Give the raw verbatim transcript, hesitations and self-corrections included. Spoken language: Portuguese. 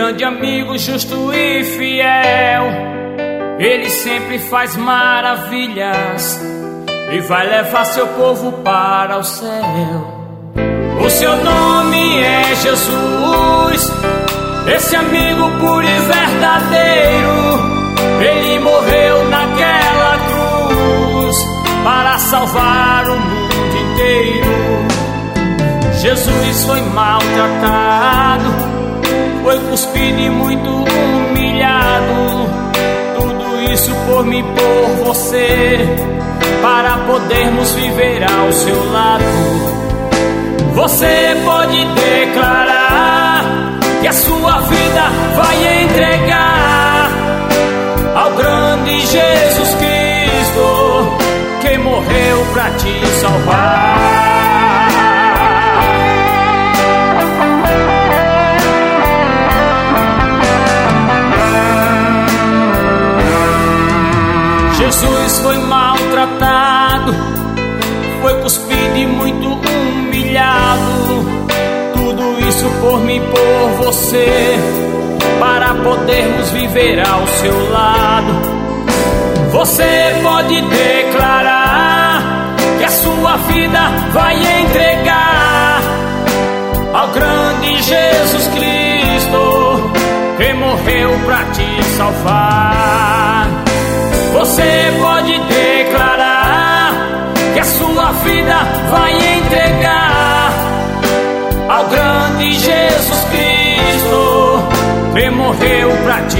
grande amigo, justo e fiel. Ele sempre faz maravilhas e vai levar seu povo para o céu. O seu nome é Jesus, esse amigo puro e verdadeiro. Ele morreu naquela cruz para salvar o mundo inteiro. Jesus foi maltratado, foi cuspido e muito humilhado. Tudo isso por mim, por você, para podermos viver ao seu lado. Você pode declarar que a sua vida vai entregar ao grande Jesus Cristo, que morreu pra te salvar. Jesus foi maltratado, foi cuspido e muito humilhado. Tudo isso por mim, por você, para podermos viver ao seu lado. Você pode declarar que a sua vida vai entregar ao grande Jesus Cristo, que morreu pra te salvar. Você pode declarar que a sua vida vai entregar ao grande Jesus Cristo, que morreu pra te